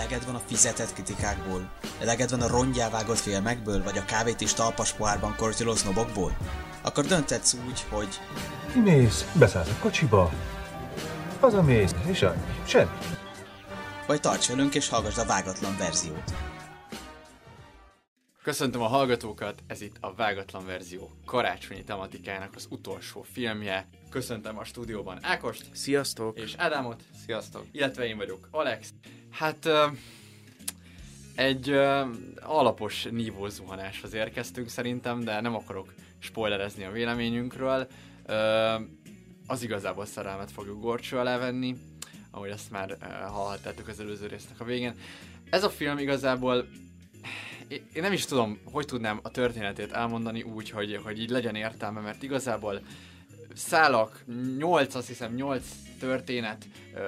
Eleged van a fizetett kritikákból? Eleged van a rongyá vágott filmekből, vagy a kávét is talpas pohárban kortyoló sznobokból? Akkor dönthetsz úgy, hogy... Kimész, beszállsz a kocsiba, hazamész, és annyi. Semmi. Vagy tarts velünk és hallgassd a vágatlan verziót. Köszöntöm a hallgatókat, ez itt a Vágatlan Verzió karácsonyi tematikának az utolsó filmje. Köszöntöm a stúdióban Ákost. Sziasztok! És Ádámot. Sziasztok! Illetve én vagyok Alex. Hát egy alapos nívózuhanáshoz érkeztünk szerintem, de nem akarok spoilerezni a véleményünkről. Az igazából szerelmet fogjuk górcső alá venni, ahogy azt már hallhattátok az előző résznek a végén. Ez a film igazából... Én nem is tudom, hogy tudnám a történetét elmondani úgy, hogy így legyen értelme, mert igazából szálak, 8 történet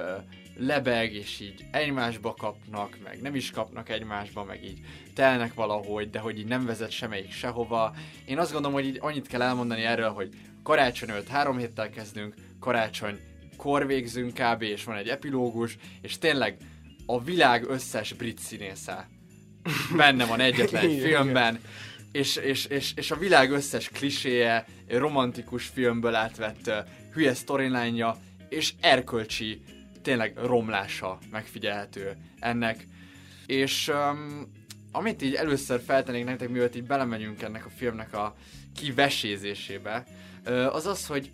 lebeg, és így egymásba kapnak, meg nem is kapnak egymásba, meg így telnek valahogy, de hogy így nem vezet semmelyik sehova. Én azt gondolom, hogy így annyit kell elmondani erről, hogy karácsony előtt 3 héttel kezdünk, karácsonykor végzünk kb. És van egy epilógus, és tényleg a világ összes brit színésze benne van egyetlen egy filmben, és a világ összes kliséje, romantikus filmből átvett hülye storyline-ja, és erkölcsi tényleg romlása megfigyelhető ennek. És amit így először feltennék nektek, mielőtt így belemegyünk ennek a filmnek a kivesézésébe, az az, hogy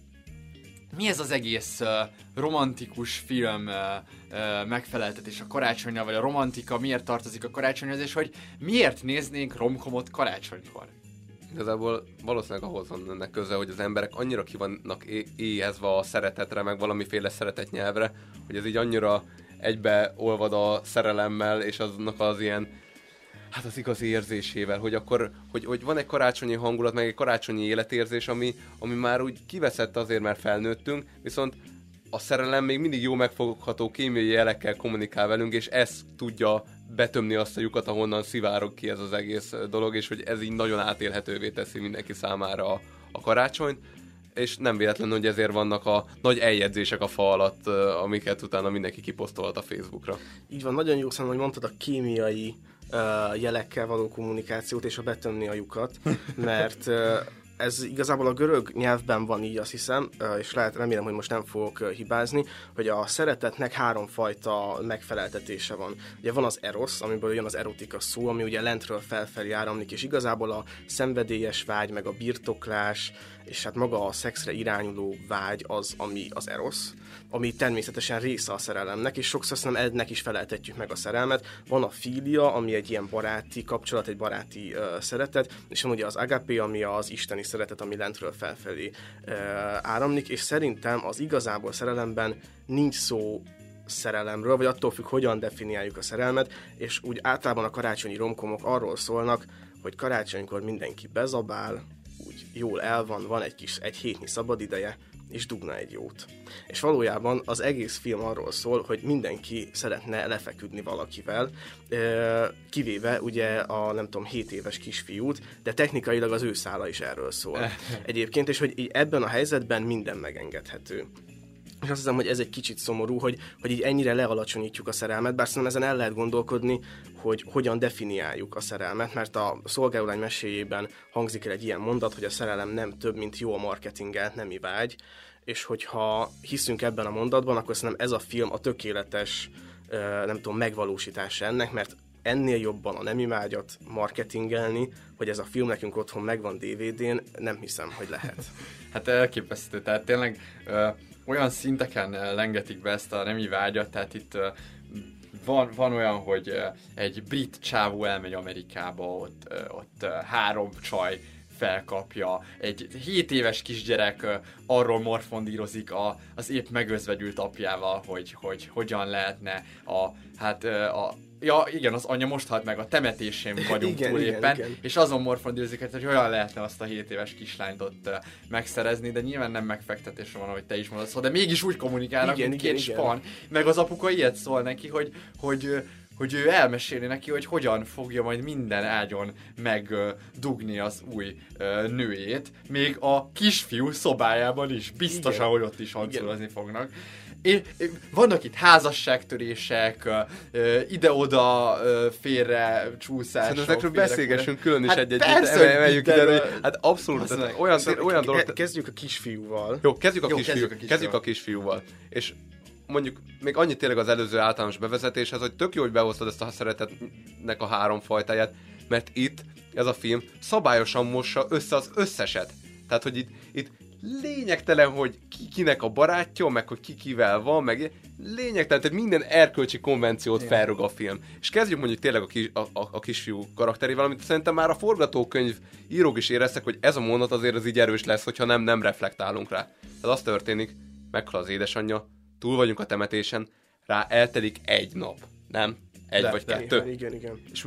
mi ez az egész romantikus film megfeleltetés a karácsonnyal, vagy a romantika miért tartozik a karácsonyhoz, és hogy miért néznénk romkomot karácsonykor? Igazából valószínűleg ahhoz van ennek köze, hogy az emberek annyira ki vannak éhezve a szeretetre, meg valamiféle szeretetnyelvre, hogy ez így annyira egybeolvad a szerelemmel, és aznak az ilyen, hát az igazi érzésével, hogy akkor, hogy van egy karácsonyi hangulat, meg egy karácsonyi életérzés, ami már úgy kiveszett azért, mert felnőttünk, viszont a szerelem még mindig jó megfogható kémiai jelekkel kommunikál velünk, és ez tudja betömni azt a lyukat, ahonnan szivárog ki ez az egész dolog, és hogy ez így nagyon átélhetővé teszi mindenki számára a karácsonyt, és nem véletlen, hogy ezért vannak a nagy eljegyzések a fa alatt, amiket utána mindenki kiposztolt a Facebookra. Így van, nagyon jó szerintem, hogy mondtad a kémiai jelekkel való kommunikációt és a betömni a lyukat, mert ez igazából a görög nyelvben van így, azt hiszem, és remélem, hogy most nem fogok hibázni, hogy a szeretetnek 3 fajta megfeleltetése van. Ugye van az erosz, amiből jön az erotika szó, ami ugye lentről felfelé áramlik, és igazából a szenvedélyes vágy, meg a birtoklás, és hát maga a szexre irányuló vágy az, ami az erosz, ami természetesen része a szerelemnek, és sokszor szerintem ennek is feleltetjük meg a szerelmet. Van a filia, ami egy ilyen baráti kapcsolat, egy baráti szeretet, és van ugye az agapé, ami az isteni szeretet, ami lentről felfelé áramlik, és szerintem az igazából szerelemben nincs szó szerelemről, vagy attól függ, hogyan definiáljuk a szerelmet, és úgy általában a karácsonyi romkomok arról szólnak, hogy karácsonykor mindenki bezabál, úgy jól el van egy hétnyi szabadideje, és dugna egy jót. És valójában az egész film arról szól, hogy mindenki szeretne lefeküdni valakivel, kivéve ugye a nem tudom 7 éves kisfiút, de technikailag az ő szála is erről szól. Egyébként, és hogy így ebben a helyzetben minden megengedhető. És azt hiszem, hogy ez egy kicsit szomorú, hogy így ennyire lealacsonyítjuk a szerelmet, bár szerintem ezen el lehet gondolkodni, hogy hogyan definiáljuk a szerelmet, mert a Szolgálulány meséjében hangzik el egy ilyen mondat, hogy a szerelem nem több, mint jó a marketingelt nemi vágy, és hogyha hiszünk ebben a mondatban, akkor szerintem ez a film a tökéletes, megvalósítása ennek, mert ennél jobban a nemi vágyat marketingelni, hogy ez a film nekünk otthon megvan DVD-n, nem hiszem, hogy lehet. Hát elképesztő, tehát tényleg olyan szinteken lengetik be ezt a nemi vágyat, tehát itt van olyan, hogy egy brit csávó elmegy Amerikába, ott 3 csaj felkapja, egy 7 éves kisgyerek arról morfondírozik az épp megözvegyült apjával, hogy hogyan lehetne az anya most halt meg, a temetésén vagyunk túl éppen, és azon morfondírozik, hogy hogyan lehetne azt a 7 éves kislányt ott megszerezni, de nyilván nem megfektetésre van, ahogy te is mondod, de mégis úgy kommunikálnak, mint két span, meg az apuka ilyet szól neki, hogy ő elmeséli neki, hogy hogyan fogja majd minden ágyon megdugni az új nőjét, még a kisfiú szobájában is, biztosan, hogy ott is hangsúlyozni fognak. vannak itt házasságtörések, ide-oda félre csúszások. Szerintem ezekről beszélgessünk külön is egy-egyet, persze, emeljük ide, hogy hát abszolút, olyan dolog... Kezdjük a kisfiúval. Jó, kezdjük a kisfiúval. És mondjuk még annyit tényleg az előző általános bevezetéshez, hogy tök jó, hogy behoztad ezt a szeretetnek a 3 fajtáját, mert itt ez a film szabályosan mossa össze az összeset. Tehát, hogy itt lényegtelen, hogy kinek a barátja, meg hogy ki kivel van, meg lényegtelen, tehát minden erkölcsi konvenciót felrúg a film. És kezdjük mondjuk tényleg a kisfiú karakterével, amit szerintem már a forgatókönyv írók is éreztek, hogy ez a mondat azért az így erős lesz, hogyha nem reflektálunk rá. Tehát az történik, meghal az édesanyja, túl vagyunk a temetésen, rá eltelik 1 nap, nem? 1 vagy 2. Igen. És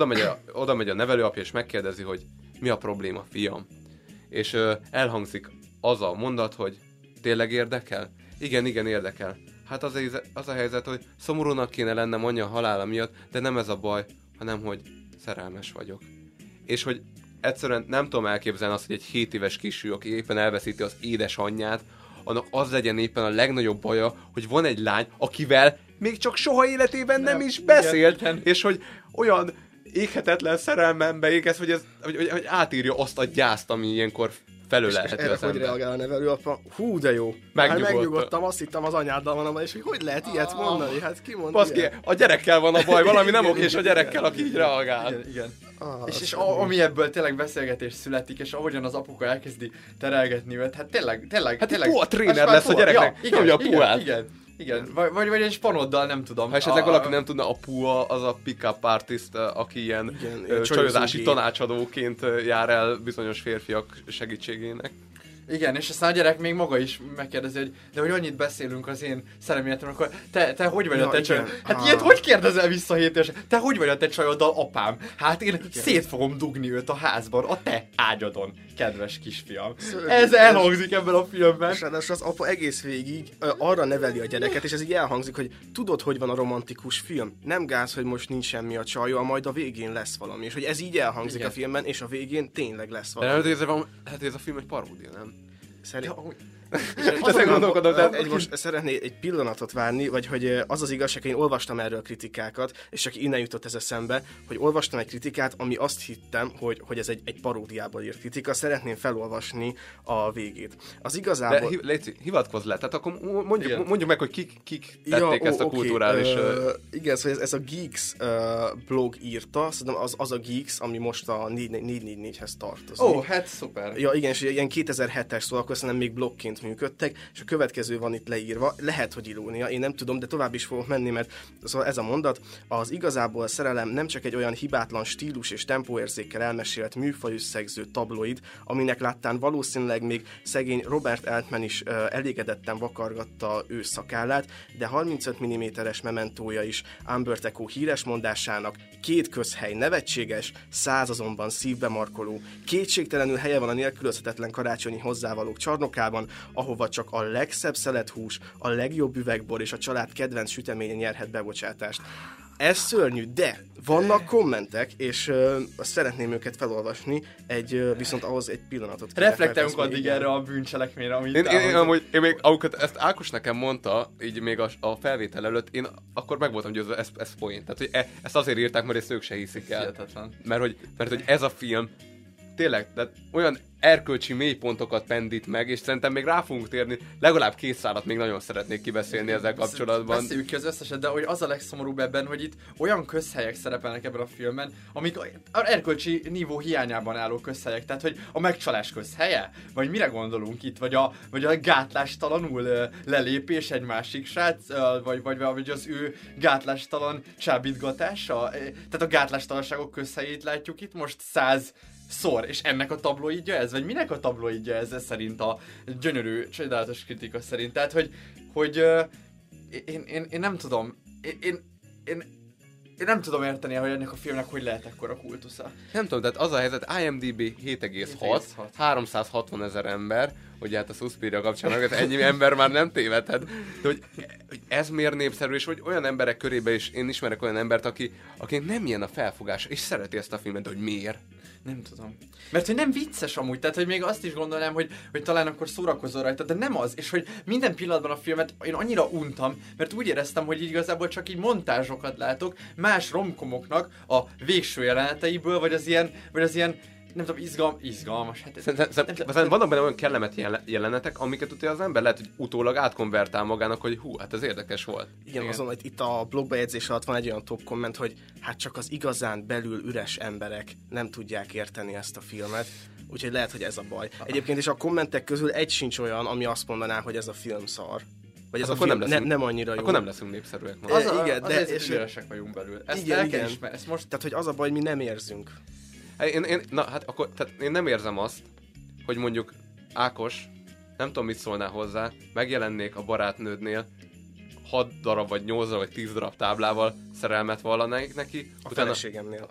oda megy a nevelőapja, és megkérdezi, hogy mi a probléma, fiam? És elhangzik az a mondat, hogy tényleg érdekel? Igen, érdekel. Hát az a helyzet, hogy szomorúnak kéne lennem anyja halála miatt, de nem ez a baj, hanem hogy szerelmes vagyok. És hogy egyszerűen nem tudom elképzelni azt, hogy egy 7 éves kisfiú, aki éppen elveszíti az édesanyját, annak az legyen éppen a legnagyobb baja, hogy van egy lány, akivel még csak soha életében nem is beszélt, igen. És hogy olyan éghetetlen szerelmembe égez, hogy átírja azt a gyászt, ami ilyenkor felölelhető az ember. Hogy reagál a nevelőapa? Hú, de jó. Megnyugodtam, azt hittem az anyáddal van, és hogy lehet ilyet mondani? Hát ki mondja? Baszki, a gyerekkel van a baj, valami nem oké, és a gyerekkel, aki így reagál. Igen. És ami ebből tényleg beszélgetés születik, és ahogyan az apuka elkezdi terelgetni őt, hát tényleg. Hát a tréner lesz a gyereknek, nyomja a puát. Igen, vagy egy spanoddal, nem tudom. Ha esetleg valaki nem tudna, a PUA az a pick-up artist, aki ilyen csajozási tanácsadóként jár el bizonyos férfiak segítségének. Igen, és aztán a gyerek még maga is megkérdezi, hogy de hogy annyit beszélünk az én szerelmi életemről, akkor te hogy vagy a te csajod? Hát ilyet hogy kérdezel vissza 7 éves? Te hogy vagy a te csajoddal, apám? Hát én szét fogom dugni őt a házban, a te ágyadon, kedves kisfiam. Ez elhangzik ebben a filmben. És ráadásul az apa egész végig arra neveli a gyereket, és ez így elhangzik, hogy tudod, hogy van a romantikus film? Nem gáz, hogy most nincs semmi a csajjal, majd a végén lesz valami. És hogy ez így elhangzik a filmben, és a végén tényleg lesz valami. De ez a film egy paródia, nem? Most szeretnék egy pillanatot várni, vagy hogy az az igazság, hogy én olvastam erről kritikákat, és csak innen jutott ez eszembe, hogy olvastam egy kritikát, ami azt hittem, hogy ez egy paródiából írt kritika. Szeretném felolvasni a végét. Az igazából... De Léci, hivatkozz le, tehát akkor mondjuk meg, hogy kik tették ezt a kulturális... Igen, szóval ez a Geeks blog írta, szerintem az a Geeks, ami most a 444-hez tartozik. Hát szuper. Ja, igen, és ilyen 2007-es, szóval akkor szerintem még blogként működtek, és a következő van itt leírva, lehet, hogy irónia, én nem tudom, de tovább is fogok menni, mert szóval ez a mondat, az igazából a szerelem nem csak egy olyan hibátlan stílus és tempóérzékkel elmesélt műfajüsszegző tabloid, aminek láttán valószínűleg még szegény Robert Altman is elégedetten vakargatta ő szakállát, de 35 mm-es mementója is Umberto Eco híres mondásának 2 közhely nevetséges, 100 azonban szívbe markoló, kétségtelenül helye van a nélkülözhetetlen karácsonyi hozzávalók csarnokában, ahova csak a legszebb szelethús, a legjobb üvegbor és a család kedvenc süteménye nyerhet bebocsátást. Ez szörnyű, de vannak kommentek, és azt szeretném őket felolvasni, viszont ahhoz egy pillanatot kérek. Reflektálunk addig erre a bűncselekményre, amit én még, amikor ezt Ákos nekem mondta, így még a felvétel előtt, én akkor meg voltam győzve, ez point. Tehát, hogy ezt azért írták, mert ezt ők se hiszik el. Mert hogy ez a film tényleg, de olyan erkölcsi mélypontokat pendít meg, és szerintem még rá fogunk térni, legalább 2 szálat még nagyon szeretnék kibeszélni ezzel kapcsolatban. Beszéljük ki az összeset, de hogy az a legszomorúbb ebben, hogy itt olyan közhelyek szerepelnek ebben a filmben, amik az erkölcsi nívó hiányában álló közhelyek, tehát hogy a megcsalás közhelye, vagy mire gondolunk itt, vagy a gátlástalanul lelépés egy másik srác, vagy az ő gátlástalan csábítgatása, tehát a gátlástalanságok közhelyét látjuk itt most 100 szor, és ennek a tabloidja ez? Vagy minek a tabloidja ez szerint a gyönyörű, csodálatos kritika szerint? Tehát, hogy én nem tudom, én nem tudom érteni, hogy ennek a filmnek hogy lehet ekkora kultusza. Nem tudom, tehát az a helyzet, IMDb 7,6, 360 000 ember, ugye hát a Suspiria kapcsán meg, ennyi ember már nem tévedhet, de hogy ez miért népszerű, és hogy olyan emberek körében is, én ismerek olyan embert, aki nem ilyen a felfogás, és szereti ezt a filmet, de hogy miért? Nem tudom. Mert hogy nem vicces amúgy, tehát hogy még azt is gondolnám, hogy talán akkor szórakozol rajta, de nem az, és hogy minden pillanatban a filmet én annyira untam, mert úgy éreztem, hogy igazából csak így montázsokat látok más romkomoknak a végső jeleneteiből, vagy az ilyen nem tudom, izgalmas. Szerintem vannak benne olyan kellemet jelenetek, amiket ugye az ember lehet, hogy utólag átkonvertál magának, hogy hú, hát ez érdekes volt. Igen, azon, hogy itt a blogbejegyzés alatt van egy olyan top komment, hogy hát csak az igazán belül üres emberek nem tudják érteni ezt a filmet, úgyhogy lehet, hogy ez a baj. Egyébként is a kommentek közül egy sincs olyan, ami azt mondaná, hogy ez a film szar. Vagy ez a film nem annyira jó. Akkor nem leszünk népszerűek. Igen, de és üresek vagyunk belül. Ezt el kell ismerni. Ezt most... Tehát, hogy az a baj, hogy mi nem érzünk. Én nem érzem azt, hogy mondjuk Ákos, nem tudom mit szólnál hozzá, megjelennék a barátnődnél 6 darab, vagy 8 darab, vagy 10 darab táblával szerelmet vallanék neki. A feleségemnél.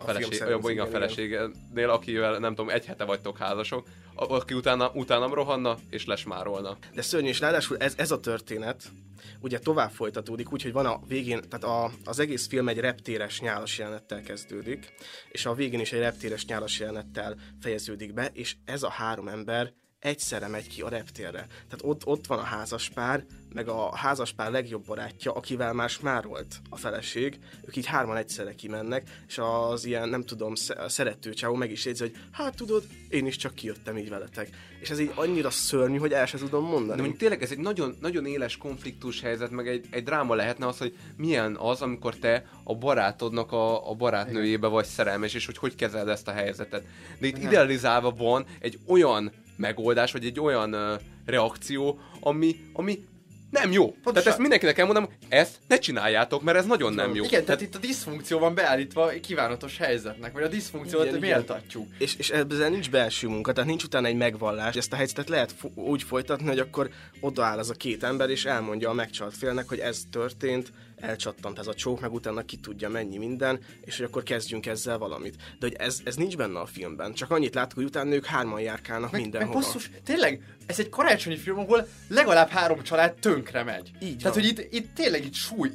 A feleségemnél, akivel nem tudom, egy hete vagytok házasok, aki utánam rohanna, és lesmárolna. De szörnyű, és ráadásul ez a történet ugye tovább folytatódik, úgyhogy van a végén, tehát az egész film egy reptéres nyálas jelenettel kezdődik, és a végén is egy reptéres nyálas jelenettel fejeződik be, és ez a 3 ember egyszerre megy ki a reptérre. Tehát ott van a házaspár, meg a házaspár legjobb barátja, akivel már smárolt a feleség, ők így 3-an egyszerre kimennek, és az ilyen, nem tudom, szerető csávó meg is jegyzi, hogy hát tudod, én is csak kijöttem így veletek. És ez így annyira szörnyű, hogy el sem tudom mondani. De mondjuk tényleg ez egy nagyon, nagyon éles konfliktus helyzet, meg egy dráma lehetne az, hogy milyen az, amikor te a barátodnak a barátnőjébe vagy szerelmes, és hogy kezeled ezt a helyzetet. De itt idealizálva van egy olyan megoldás, vagy egy olyan reakció, ami nem jó. Pontosan. Tehát ezt mindenkinek elmondom, ezt ne csináljátok, mert ez nagyon nem jó. Igen, tehát itt a diszfunkció van beállítva kívánatos helyzetnek, vagy a diszfunkciót méltatjuk. És ezzel nincs belső munka, tehát nincs utána egy megvallás. Ezt a helyzetet lehet úgy folytatni, hogy akkor odaáll az a 2 ember, és elmondja a megcsalt félnek, hogy ez történt, elcsattant ez a csók, meg utána ki tudja mennyi minden, és hogy akkor kezdjünk ezzel valamit. De hogy ez nincs benne a filmben. Csak annyit látok, hogy utána ők 3-an járkálnak mindenhova. Meg basszus, tényleg, ez egy karácsonyi film, ahol legalább 3 család tönkre megy. Így tehát, van. hogy itt tényleg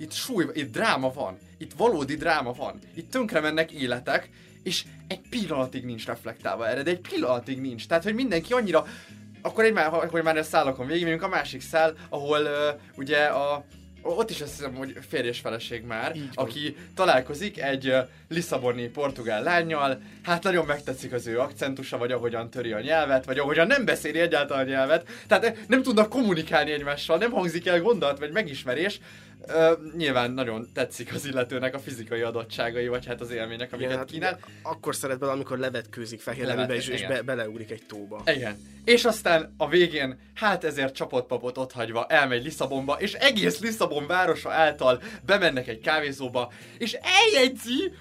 itt dráma van. Itt valódi dráma van. Itt tönkre mennek életek, és egy pillanatig nincs reflektálva erre, de egy pillanatig nincs. Tehát, hogy mindenki annyira... Akkor már a szálakon végigmegyünk, a másik szál, ahol ugye ott is azt hiszem, hogy férj és feleség már, aki találkozik egy lisszaboni portugál lánnyal, hát nagyon megtetszik az ő akcentusa, vagy ahogyan töri a nyelvet, vagy ahogyan nem beszéli egyáltalán a nyelvet, tehát nem tudnak kommunikálni egymással, nem hangzik el gondolat, vagy megismerés. Nyilván nagyon tetszik az illetőnek a fizikai adottságai, vagy hát az élmények, amiket kínál. Akkor szeret bele, amikor levetkőzik fehér neműbe, és beleugrik egy tóba. Igen. És aztán a végén, hát ezért csapott papot otthagyva elmegy Lisszabonba, és egész Lisszabon városa által bemennek egy kávézóba, és eljegyzi...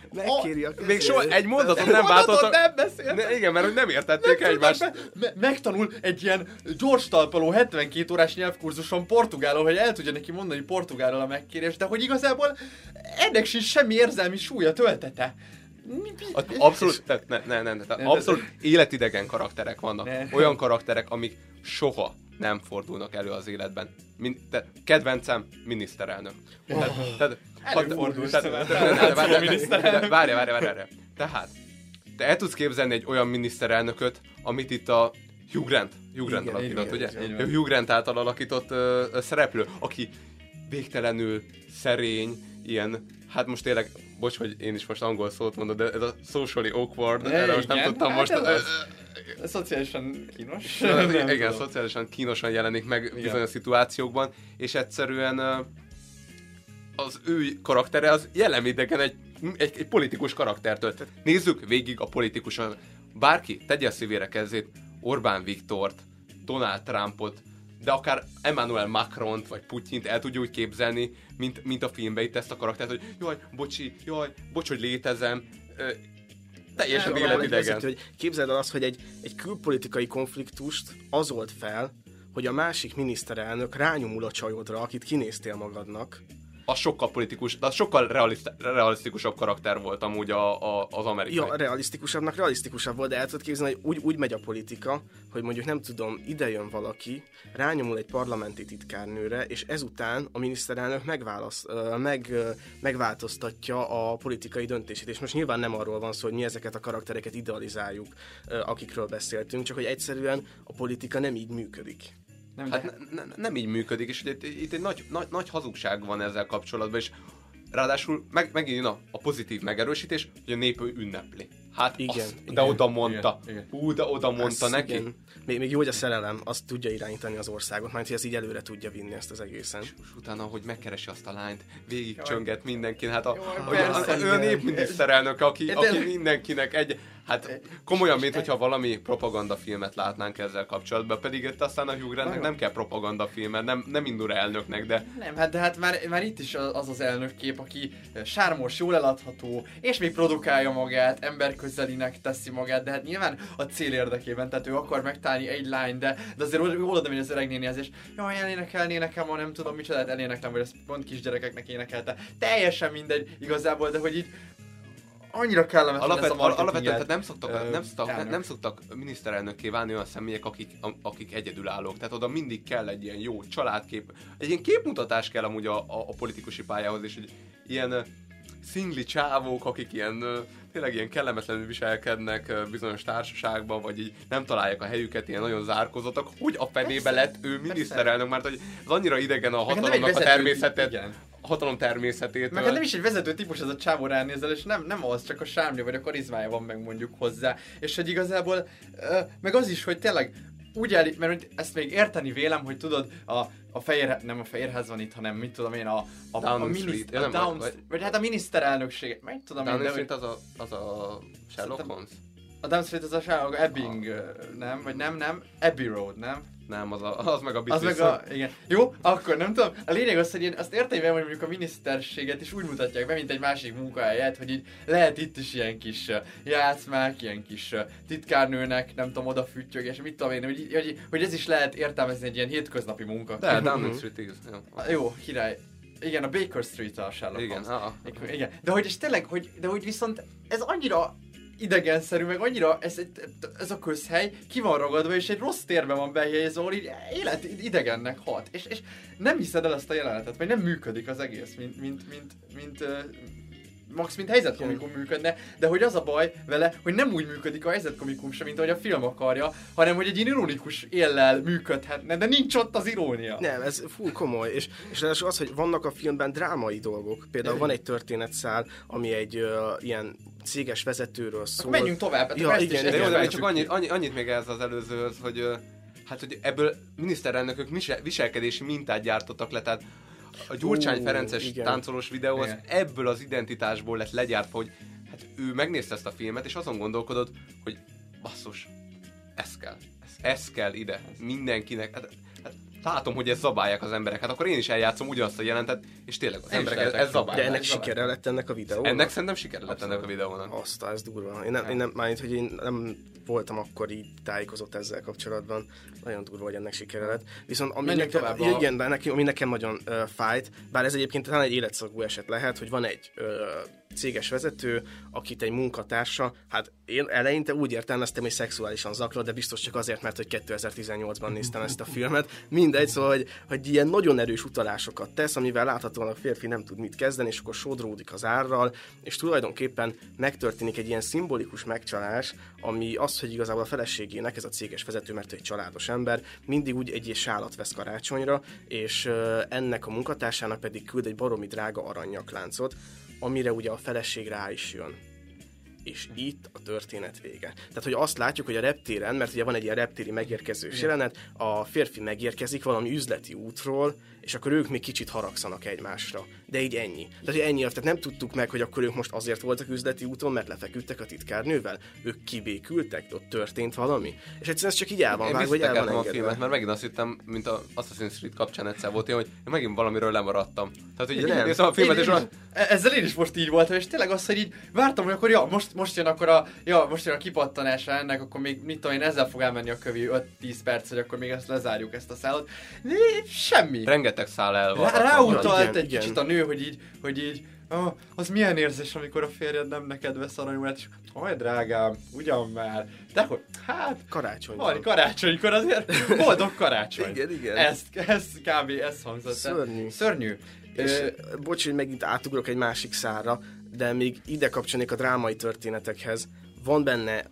Még soha egy mondatot nem váltottak. Nem beszéltek. Igen, mert nem értették egymást. Megtanul egy ilyen gyors talpaló 72 órás nyelvkurzuson portugálul, hogy el tudja neki mondani portugálról a megkérés, de hogy igazából ennek sincs semmi érzelmi súlya, töltete. Abszolút, abszolút életidegen karakterek vannak. Olyan karakterek, amik soha nem fordulnak elő az életben. Kedvencem, miniszterelnök. Várj. Tehát, te el tudsz képzelni egy olyan miniszterelnököt, amit itt a Hugh Grant alakított, ugye? Hugh Grant által alakított szereplő, aki végtelenül szerény, ilyen, hát most tényleg, bocs, hogy én is most angol szót mondom, de ez a socially awkward, erre most nem tudtam most... Szociálisan kínos. Igen, szociálisan kínosan jelenik meg bizonyos szituációkban, és egyszerűen az ő karaktere az jellemidegen egy politikus karaktertől. Nézzük végig a politikuson. Bárki tegye a szívére kezét, Orbán Viktort, Donald Trumpot, de akár Emmanuel Macront vagy Putyint el tudja úgy képzelni, mint a filmben itt ezt a karaktert, hogy jaj, bocs, hogy létezem, teljesen életidegen. Hogy képzeld el azt, hogy egy külpolitikai konfliktust az old fel, hogy a másik miniszterelnök rányomul a csajodra, akit kinéztél magadnak, az sokkal politikus, de az sokkal realisztikusabb karakter volt amúgy az amerikai. Ja, realisztikusabb volt, de el tudod képzelni, hogy úgy megy a politika, hogy mondjuk nem tudom, ide jön valaki, rányomul egy parlamenti titkárnőre, és ezután a miniszterelnök megváltoztatja a politikai döntését. És most nyilván nem arról van szó, hogy mi ezeket a karaktereket idealizáljuk, akikről beszéltünk, csak hogy egyszerűen a politika nem így működik. Nem így működik, és itt egy nagy hazugság van ezzel kapcsolatban, és ráadásul megint a pozitív megerősítés, hogy a nép ünnepli. Hát igen, de oda mondta. De oda mondta neki. Igen. Még jó, hogy a szerelem azt tudja irányítani az országot, mert hogy ez így előre tudja vinni ezt az egészen. És utána, hogy megkeresi azt a lányt, végig csönget mindenkin, hát persze, ő a népminiszterelnök, aki mindenkinek egy... Hát komolyan, mint hogyha valami propagandafilmet látnánk ezzel kapcsolatban, pedig itt aztán a Hugh Grantnek nem kell propagandafilm, mert nem indul elnöknek, de... Nem, de hát már itt is az elnök kép, aki sármos, jól eladható, és még produkálja magát, emberközelinek teszi magát, de hát nyilván a cél érdekében, tehát ő akar megtalálni egy lány, de azért jól oda megy az öreg nénihez, és jaj, elénekelnénekem, ma nem tudom micsodát eléneklem, vagy ezt pont kisgyerekeknek énekelte. Teljesen mindegy igazából, de hogy így annyira kellemetlen ez a alapvetően nem szoktak miniszterelnökké válni olyan személyek, akik egyedülállók. Tehát oda mindig kell egy ilyen jó családkép, egy ilyen képmutatás kell amúgy a politikusi pályához, és hogy ilyen szingli csávók, akik tényleg ilyen kellemetlenül viselkednek bizonyos társaságban, vagy így nem találják a helyüket, ilyen nagyon zárkozottak, hogy a fenébe lett ő miniszterelnök, mert hogy az annyira idegen a hatalomnak a természetet. A hatalom természetét. Meg nem is egy vezető típus ez a csávó ránézel, és nem az, csak a sármja vagy a karizmája van meg mondjuk hozzá. És hogy igazából, meg az is, hogy tényleg úgy mert ezt még érteni vélem, hogy tudod, nem a Fehérház van itt, hanem mit tudom én, vagy hát a miniszterelnökség, meg tudom én, de hogy... az a Sherlock Holmes? A Downing Street az a Sherlock Ebbing, nem? Vagy nem? Abbey Road, nem? Nem, az meg a biztos. Igen. Jó, akkor nem tudom. A lényeg az, hogy én azt értem, hogy mondjuk a miniszterséget is úgy mutatják be, mint egy másik munkahelyet, hogy így lehet itt is ilyen kis játszmák, ilyen kis titkárnőnek, nem tudom, odafüttyög, és mit tudom én, hogy ez is lehet értelmezni egy ilyen hétköznapi munka. De Downing Street is. Jó, király. Igen, a Baker Street a Sherlock Holmes. Igen. De hogy és tényleg, de hogy viszont ez annyira idegenszerű, meg annyira ez a közhely ki van ragadva, és egy rossz térben van behelyezve, ahol így idegennek hat. És nem hiszed el ezt a jelenetet, vagy nem működik az egész, mint helyzetkomikum működne, de hogy az a baj vele, hogy nem úgy működik a helyzetkomikum sem, mint ahogy a film akarja, hanem hogy egy ilyen ironikus éllel működhetne, de nincs ott az irónia. Nem, ez full komoly, és ráadásul az, hogy vannak a filmben drámai dolgok. Például van egy történetszál, ami egy ilyen céges vezetőről szól. Akkor menjünk tovább. Ja, igen, csak annyit még ez az előzőhöz, hogy hogy ebből miniszterelnökök viselkedési mintát gyártottak le, tehát a Gyurcsány Ferences táncolós videó az ebből az identitásból lett legyártva, hogy hát ő megnézte ezt a filmet, és azon gondolkodott, hogy basszus, ez kell ide, mindenkinek, hát látom, hogy ezt zabálják az emberek, hát akkor én is eljátszom ugyanazt a jelentet, és tényleg az emberek ezt zabálják. De ennek sikere lett ennek a videónak? Ennek szerintem sikere lett ennek a videónak. Ez durva. Én nem voltam akkor így tájékozott ezzel kapcsolatban. Nagyon durva, hogy ennek sikere lett. Viszont ami nekem nagyon fájt, bár ez egyébként talán egy életszagú eset lehet, hogy van egy céges vezető, akit egy munkatársa, hát én eleinte úgy értelmeztem, hogy szexuálisan zaklat, de biztos csak azért, mert hogy 2018-ban néztem ezt a filmet. Mindegy, szóval, hogy ilyen nagyon erős utalásokat tesz, amivel láthatóan a férfi nem tud mit kezdeni, és akkor sodródik az árral, és tulajdonképpen megtörténik egy ilyen szimbolikus megcsalás, ami az, hogy igazából a feleségének, ez a céges vezető, mert egy családos ember, mindig úgy egy sálat vesz karácsonyra, és ennek a munkatársának pedig küld egy baromi drága aranynyakláncot, amire ugye a feleség rá is jön. És itt a történet vége. Tehát, hogy azt látjuk, hogy a reptéren, mert ugye van egy ilyen reptéri megérkezős jelenet, a férfi megérkezik valami üzleti útról, és akkor ők még kicsit haragszanak egymásra. De így ennyi. Tehát nem tudtuk meg, hogy akkor ők most azért voltak üzleti úton, mert lefeküdtek a titkárnővel. Ők kibékültek, ott történt valami. És egyszerűen ez csak így el van vágva, hogy el van engedve. A filmet, mert megint azt hittem, mint az Assassin's Creed kapcsán egyszer volt, hogy megint valamiről lemaradtam. Tehát, hogy így nézem a filmet, és ezzel én is most így voltam, és tényleg az, hogy így vártam, hogy akkor most most jön akkor most jön a kipattanása ennek, akkor még mit tudom én, ezzel fog elmenni a kövi 5-10 perc, hogy akkor még ezt lezárjuk ezt a szállat. Semmi. Rengeteg szál el van. Ráutalt egy kicsit a nő, hogy így az milyen érzés, amikor a férjed nem neked vesz aranyúját, és aj drágám, ugyan már, de hogy, hát... Karácsony. Karácsonykor azért boldog karácsony. Igen. Ez kb. Ez hangzott. Szörnyű. És bocs, hogy megint átugrok egy másik szálra, de még ide kapcsolnék a drámai történetekhez. Van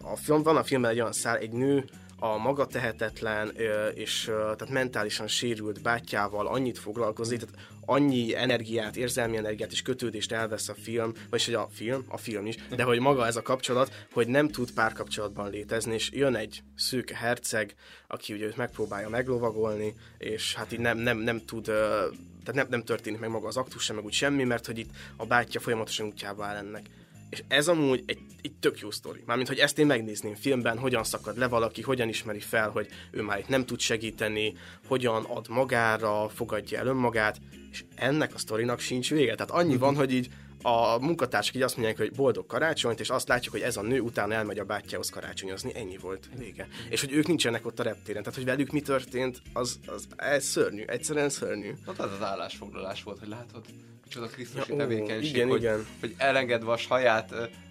a filmben egy olyan szál, egy nő, a maga tehetetlen és tehát mentálisan sérült bátyjával annyit foglalkozik, tehát annyi energiát, érzelmi energiát és kötődést elvesz a film, vagyis hogy a film is, de hogy maga ez a kapcsolat, hogy nem tud párkapcsolatban létezni, és jön egy szőke herceg, aki ugye őt megpróbálja meglovagolni, és hát így nem tud, tehát nem történik meg maga az aktus sem, meg úgy semmi, mert hogy itt a bátyja folyamatosan útjába áll ennek. És ez amúgy egy tök jó sztori. Mármint, hogy ezt én megnézném filmben, hogyan szakad le valaki, hogyan ismeri fel, hogy ő már itt nem tud segíteni, hogyan ad magára, fogadja el önmagát, és ennek a sztorinak sincs vége. Tehát annyi van, hogy így a munkatársak így azt mondják, hogy boldog karácsonyt, és azt látjuk, hogy ez a nő utána elmegy a bátyjához karácsonyozni. Ennyi volt. Vége. És hogy ők nincsenek ott a reptéren. Tehát, hogy velük mi történt, ez szörnyű. Egyszerűen szörnyű. Hát az állásfoglalás volt, hogy látod? Micsoda krisztusi tevékenység, igen. Hogy elengedve a saját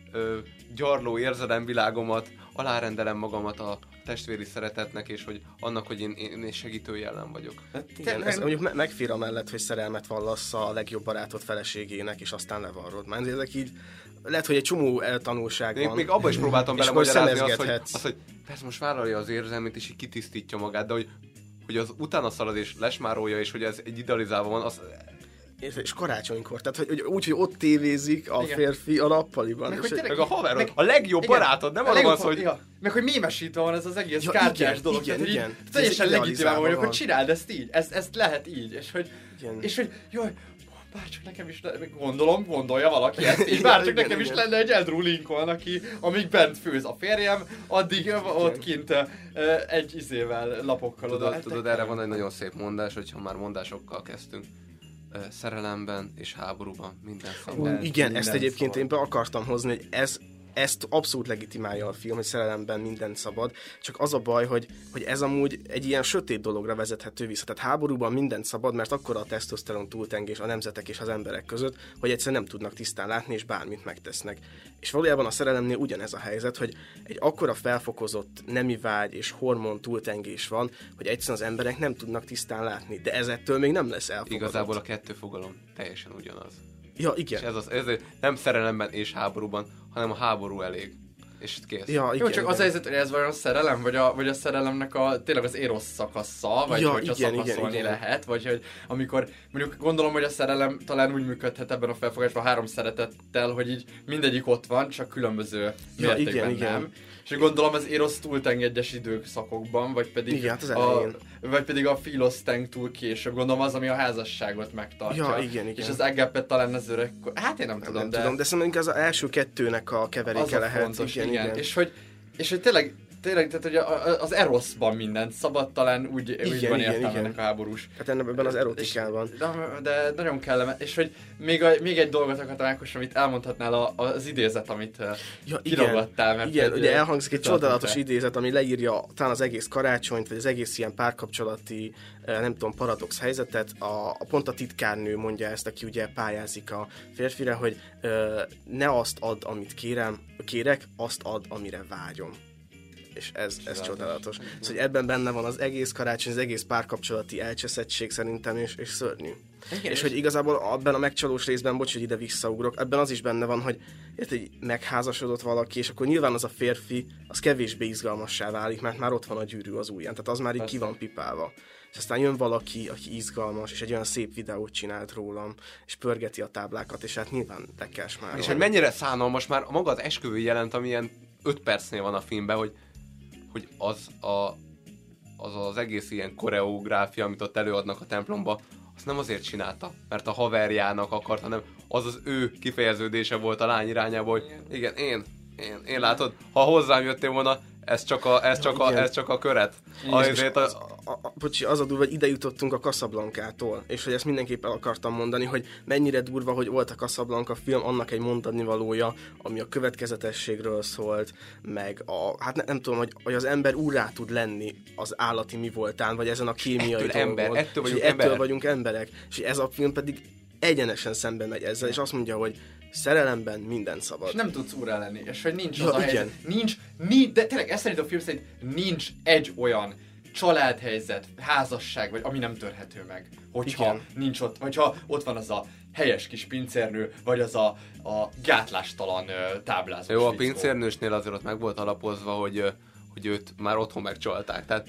gyarló érzelemvilágomat, alárendelem magamat a testvéri szeretetnek, és hogy annak, hogy én segítő jellem vagyok. Igen, ez mondjuk megfér amellett, hogy szerelmet vallasz a legjobb barátod feleségének, és aztán levarrod. Már ezek így, lehet, hogy egy csomó tanulság van. Még abba is próbáltam belemagyarázni azt, hogy persze most vállalja az érzelmét, és így kitisztítja magát, de hogy az utána szalad és lesmárolja, és hogy ez egy idealizálva van, az... És karácsonykor, tehát hogy úgy, hogy ott tévézik a férfi a nappaliban. Meg a haverod, a legjobb barátod, nem arra van szó, hogy... Meg hogy mémesítve van ez az egész kártyás dolog. Igen. Teljesen legitimálva vagyok, hogy csináld ezt így, ezt lehet így, és hogy jaj, bárcsak nekem is gondolja valaki ezt, és bárcsak nekem is lenne egy Andrew Lincoln, amíg bent főz a férjem, addig ott kint egy izével, lapokkal. Tudod, erre van egy nagyon szép mondás, hogyha már mondásokkal kezdtünk. Szerelemben és háborúban minden szabad. Igen, ezt egyébként én be akartam hozni, hogy ezt abszolút legitimálja a film, hogy szerelemben minden szabad, csak az a baj, hogy ez amúgy egy ilyen sötét dologra vezethető vissza. Tehát háborúban minden szabad, mert akkora a tesztoszteron túltengés a nemzetek és az emberek között, hogy egyszerűen nem tudnak tisztán látni, és bármit megtesznek. És valójában a szerelemnél ugyanez a helyzet, hogy egy akkora felfokozott nemi vágy és hormon túltengés van, hogy egyszerűen az emberek nem tudnak tisztán látni, de ettől még nem lesz elfogadott. Igazából a kettő fogalom teljesen ugyanaz. Ja, igen. És ez nem szerelemben és háborúban, hanem a háború elég. És kész. Ja, igen, jó, csak az a helyzet, hogy ez vajon a szerelem, vagy a szerelemnek tényleg az érosz szakasza, vagy hogyha szakaszolni lehet, vagy hogy amikor, mondjuk gondolom, hogy a szerelem talán úgy működhet ebben a felfogásban 3 szeretettel, hogy így mindegyik ott van, csak különböző mértékben nem. És gondolom az érosz túlteng egyes időszakokban, vagy pedig, igen, vagy pedig a filoszteng túl később. Gondolom az, ami a házasságot megtartja. Ja, igen. És az eggeppet talán az öreg... Hát én nem tudom, de szerintem az első kettőnek a keveréke lehet. Fontos, igen. És hogy tényleg, tehát hogy az eroszban mindent szabad, talán úgy van értelme ennek a háborús. Hát ebben az erotikában. De nagyon kellemes. És hogy még egy dolgot akartam, Ákos, amit elmondhatnál az idézet, amit kirogattál. Mert igen, ugye elhangzik egy csodálatos idézet, ami leírja talán az egész karácsonyt, vagy az egész ilyen párkapcsolati, nem tudom, paradox helyzetet. Pont a titkárnő mondja ezt, aki ugye pályázik a férfire, hogy ne azt add, amit kérek, azt add, amire vágyom. És ez csodálatos. Szóval ebben benne van az egész karácsony, az egész párkapcsolati elcseszettség szerintem, és szörnyű. Igen, és hogy igazából abban a megcsalós részben, bocs, hogy ide visszaugrok, ebben az is benne van, hogy egy megházasodott valaki, és akkor nyilván az a férfi, az kevésbé izgalmassá válik, mert már ott van a gyűrű az ujján, tehát az már így ki van pipálva. És aztán jön valaki, aki izgalmas, és egy olyan szép videót csinált rólam, és pörgeti a táblákat, és hát nyilván tekes már. És hogy mennyire szánalmas már maga az esküvő jelent, ami ilyen 5 percnél van a filmben, hogy az egész ilyen koreográfia, amit ott előadnak a templomba, azt nem azért csinálta, mert a haverjának akart, hanem az ő kifejeződése volt a lány irányába, hogy igen, én látod, ha hozzám jöttél volna, Ez csak a köret. Bocsi, az a durva, hogy ide jutottunk a Casablancától, és hogy ezt mindenképpen akartam mondani, hogy mennyire durva, hogy volt a Casablanca film, annak egy mondanivalója, ami a következetességről szólt, meg nem tudom, hogy az ember úrrá tud lenni az állati mi voltán, vagy ezen a kémiai dolgon. Ettől vagyunk emberek. És ez a film pedig egyenesen szembe megy ezzel, és azt mondja, hogy szerelemben minden szabad. És nem tudsz úrrá lenni, és hogy nincs az a helyzet. Nincs, de tényleg ez szerint a film szerint nincs egy olyan családhelyzet, házasság, vagy ami nem törhető meg. Hogyha nincs ott, vagy ha ott van az a helyes kis pincérnő, vagy az a gátlástalan táblázós. Jó, a pincérnősnél azért ott meg volt alapozva, hogy őt már otthon megcsalták. Tehát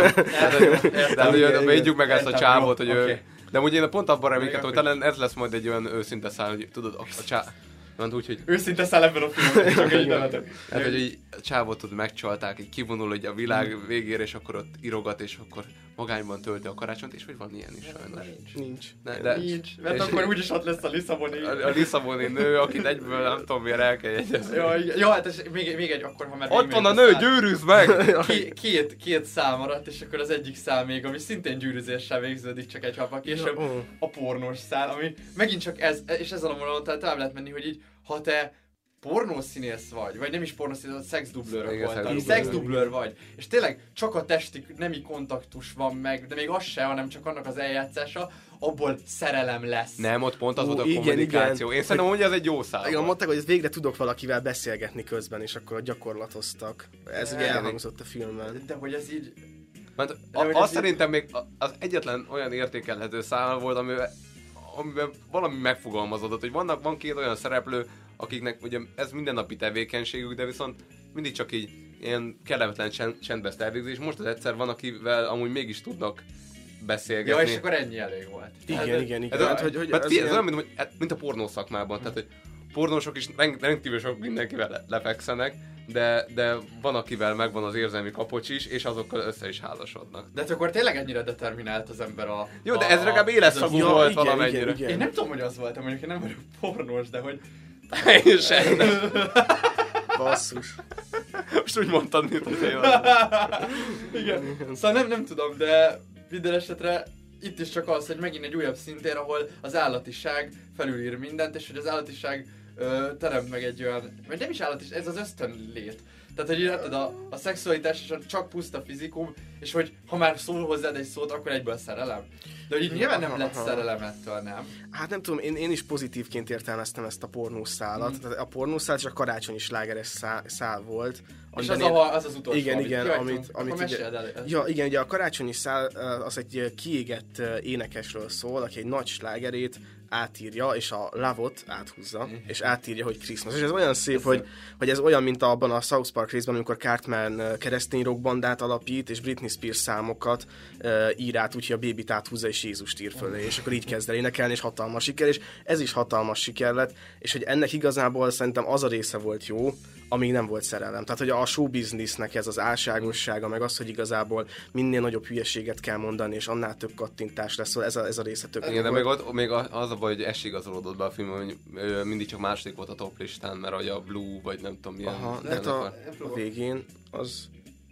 védjük meg ezt a csávot, hogy ő... De ugye én pont abban reménykedtem, hogy talán ez lesz majd egy olyan őszinte szál, hogy tudod, a csávot... Őszinte szál ebben a filmben, csak így nevetek. Hát, hogy a csávot megcsalták, így kivonul hogy a világ végére, és akkor ott írogat, és akkor magányban tölti a karácsonyt, és hogy van ilyen is sajnos. Nincs. Nincs. Mert akkor úgyis ott lesz a Lisszaboni. A Lisszaboni nő, akit egyből nem tudom miért el kell jegyezni. Ja, hát még egy akkor, ha már... Ott van a nő, gyűrűzd meg! Két szál maradt, és akkor az egyik szál még, ami szintén gyűrűzéssel végződik, csak egy hapa később, a pornós szál, ami megint csak ez, és ezzel a vonalon tovább lehet menni, hogy így, ha te pornószínész vagy nem is pornószínész, szexdublőrök voltak, szexdublőr vagy, és tényleg csak a testi nemi kontaktus van meg, de még az se, hanem csak annak az eljátszása, abból szerelem lesz. Nem, ott pont az volt a kommunikáció. Én szerintem, hogy ez egy jó szál. Igen, mondták, hogy végre tudok valakivel beszélgetni közben, és akkor gyakorlatoztak. Ez ugye elhangzott a filmben. De hogy ez így... Azt szerintem még az egyetlen olyan értékelhető szál volt, amiben valami megfogalmazódott, hogy van két olyan szereplő, akiknek ugye ez mindennapi tevékenységük, de viszont mindig csak így ilyen kellemetlen csendben elvégzik, és most az egyszer van, akivel amúgy mégis tudnak beszélgetni. Ja, és akkor ennyi elég volt. Igen. Ez olyan, mint a pornószakmában, tehát hogy pornósok is rendkívül sok mindenkivel lefekszenek, de van, akivel megvan az érzelmi kapocs is, és azokkal össze is házasodnak. De akkor tényleg ennyire determinált az ember a... Jó, de ez legalább életszagú volt valamennyire. Igen. Én nem tudom, hogy az volt, mondjuk én nem vagyok pornós, de hogy... Én sem. Basszus. Most úgy mondtad, mint hogy én Igen. Szóval nem tudom, de minden esetre itt is csak az, hogy megint egy újabb szintér, ahol az állatiság felülír mindent, és hogy az állatiság teremt meg egy olyan, vagy nem is állatiság, ez az ösztönlét. Tehát, hogy érted, a szexualitás csak puszta fizikum, és hogy ha már szól hozzád egy szót, akkor egyből szerelem. De hogy így nyilván nem lett szerelem ettől, nem? Hát nem tudom, én is pozitívként értelmeztem ezt a pornószálat. Tehát a pornószál és a karácsonyi slágeres szál volt. És az az utolsó, igen, amit igen, ugye a karácsonyi szál az egy kiégett énekesről szól, aki egy nagy slágerét átírja, és a love-ot áthúzza, és átírja, hogy Christmas. És ez olyan szép, hogy ez olyan, mint abban a South Park részben, amikor Cartman keresztény rockbandát alapít, és Britney Spears számokat ír át, úgyhogy a Babyt áthúzza, és Jézust ír fölé, és akkor így kezd el énekelni, és hatalmas siker, és ez is hatalmas siker lett, és hogy ennek igazából szerintem az a része volt jó, amíg nem volt szerelem. Tehát, hogy a showbiznisznek ez az álságossága, meg az, hogy igazából minél nagyobb hülyeséget kell mondani, és annál több kattintás lesz, szóval ez a része tök. Igen, de még az a baj, hogy ez igazolódott be a film, hogy mindig csak második volt a top listán, mert hogy a Blue, vagy nem tudom milyen. Aha, hát a végén az...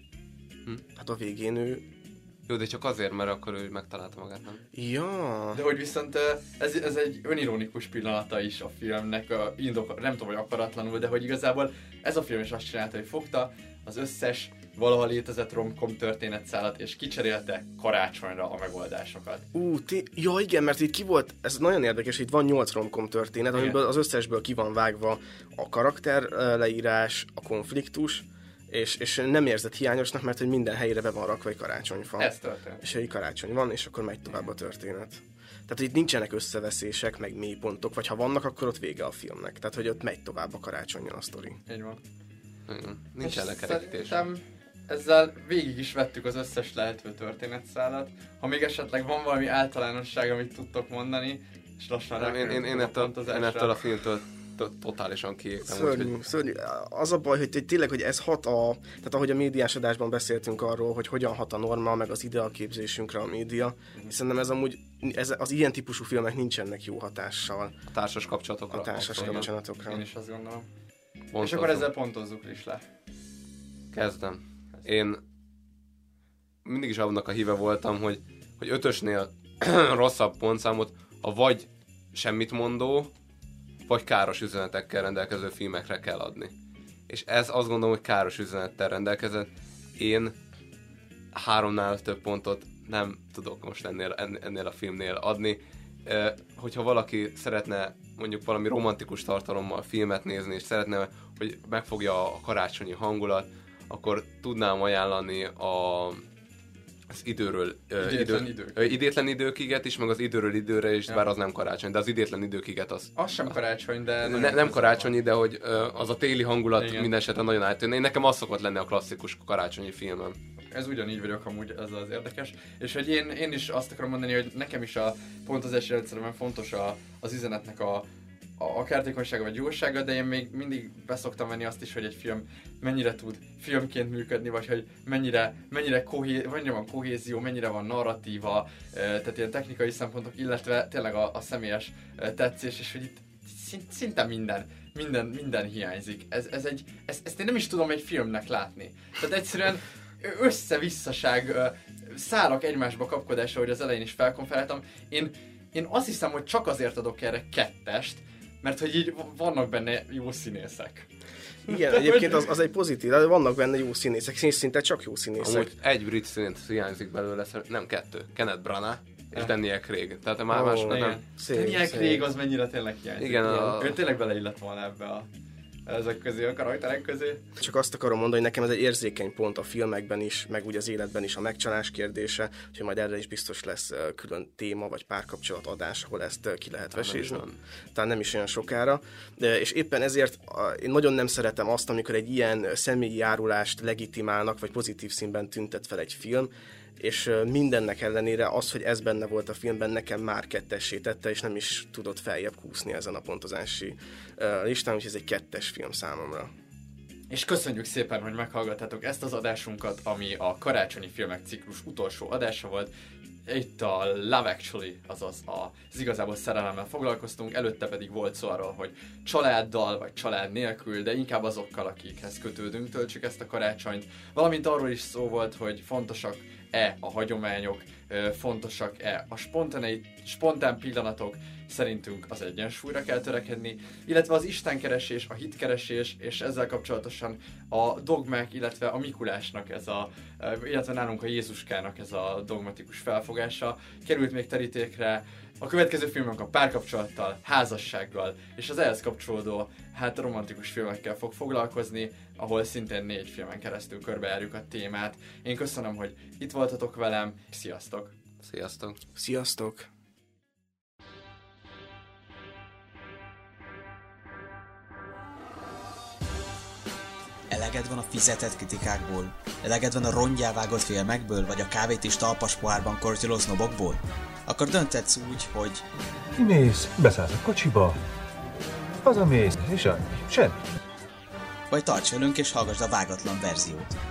Hát a végén ő... Jó, de csak azért, mert akkor ő megtalálta magát, nem? Ja. De hogy viszont ez egy önironikus pillanata is a filmnek, nem tudom, hogy akaratlanul, de hogy igazából ez a film is azt csinálta, hogy fogta az összes valaha létezett romkom történetszálat, és kicserélte karácsonyra a megoldásokat. Ja igen, mert itt ki volt, ez nagyon érdekes, itt van 8 romkom történet, amiből az összesből ki van vágva a karakter leírás, a konfliktus, és nem érzed hiányosnak, mert hogy minden helyre be van rakva egy karácsonyfa. Ez történt. És egy karácsony van, és akkor megy tovább a történet. Tehát itt nincsenek összeveszések, meg mélypontok, vagy ha vannak, akkor ott vége a filmnek. Tehát, hogy ott megy tovább a karácsonyon a sztori. Így van. Nincs lekerekítés. Szerintem ezzel végig is vettük az összes lehető történetszálat. Ha még esetleg van valami általánosság, amit tudtok mondani, és lassan én ettől a filmtől totálisan kiégtem. Szörnyű. Az a baj, hogy tényleg, hogy ez hat tehát ahogy a médiás adásban beszéltünk arról, hogy hogyan hat a norma, meg az idealképzésünkre a média, szerintem ez amúgy, az ilyen típusú filmek nincsenek jó hatással. A társas kapcsolatokra. A társas kapcsolatokra. Én is azt gondolom. Pontozzuk. És akkor ezzel pontozzuk is le. Kezdem. Én mindig is annak a híve voltam, hogy 5-ösnél rosszabb pontszámot a vagy semmit mondó, vagy káros üzenetekkel rendelkező filmekre kell adni. És ez azt gondolom, hogy káros üzenettel rendelkezett. Én 3-nál több pontot nem tudok most ennél a filmnél adni. Hogyha valaki szeretne mondjuk valami romantikus tartalommal filmet nézni, és szeretne, hogy megfogja a karácsonyi hangulat, akkor tudnám ajánlani az idétlen időkiget is, meg az időről időre is, bár az nem karácsony, de az idétlen időkiget az... Az sem karácsony, de... Nem karácsonyi, de hogy az a téli hangulat igen. minden esetre nagyon átjön. Nekem az szokott lenni a klasszikus karácsonyi filmem. Ez ugyanígy vagyok amúgy, ez az érdekes. És hogy én is azt akarom mondani, hogy nekem is pont az esély rendszerben fontos az üzenetnek a kártékonysága vagy jósága, de én még mindig beszoktam venni azt is, hogy egy film mennyire tud filmként működni, vagy hogy mennyire van kohézió, mennyire van narratíva, tehát ilyen technikai szempontok, illetve tényleg a személyes tetszés, és hogy itt szinte minden hiányzik. Ezt én nem is tudom egy filmnek látni. Tehát egyszerűen össze-visszaság, szálak egymásba kapkodása, hogy az elején is felkonferáltam. Én azt hiszem, hogy csak azért adok erre 2-est, mert hogy így vannak benne jó színészek. Igen, egyébként az egy pozitív, de vannak benne jó színészek, szinte csak jó színészek. Amúgy egy brit színész hiányzik belőle, nem 2, Kenneth Branagh és Daniel Craig. Tehát a másnak nem. Daniel Craig az mennyire tényleg hiányzik. Igen, ő tényleg beleillett volna ebbe ezek közé, a karakterek közé. Csak azt akarom mondani, hogy nekem ez egy érzékeny pont a filmekben is, meg úgy az életben is a megcsalás kérdése, úgyhogy majd erre is biztos lesz külön téma, vagy párkapcsolat adás, ahol ezt ki lehet vesézni. Tehát nem is olyan sokára. És éppen ezért én nagyon nem szeretem azt, amikor egy ilyen személyi járulást legitimálnak, vagy pozitív színben tüntet fel egy film, és mindennek ellenére az, hogy ez benne volt a filmben, nekem már 2-essé tette, és nem is tudott feljebb kúszni ezen a pontozási listán, úgyhogy ez egy 2-es film számomra. És köszönjük szépen, hogy meghallgattátok ezt az adásunkat, ami a karácsonyi filmek ciklus utolsó adása volt. Itt a Love Actually, azaz az igazából szerelemmel foglalkoztunk, előtte pedig volt szó arról, hogy családdal vagy család nélkül, de inkább azokkal, akikhez kötődünk, töltsük ezt a karácsonyt. Valamint arról is szó volt, hogy fontosak-e a hagyományok, fontosak-e a spontán pillanatok, szerintünk az egyensúlyra kell törekedni, illetve az istenkeresés, a hitkeresés, és ezzel kapcsolatosan a dogmák, illetve a Mikulásnak illetve nálunk a Jézuskának ez a dogmatikus felfogása került még terítékre. A következő filmünk a párkapcsolattal, házassággal, és az ehhez kapcsolódó, romantikus filmekkel fog foglalkozni, ahol szintén 4 filmen keresztül körbejárjuk a témát. Én köszönöm, hogy itt voltatok velem, sziasztok! Sziasztok! Sziasztok! Eleged van a fizetett kritikákból? Eleged van a rongyá vágott filmekből, vagy a kávét is talpas pohárban kortyoló sznobokból? Akkor dönthetsz úgy, hogy... Kimész, beszállsz a kocsiba, hazamész, és annyi. Semmi. Vagy tarts velünk és hallgassd a vágatlan verziót.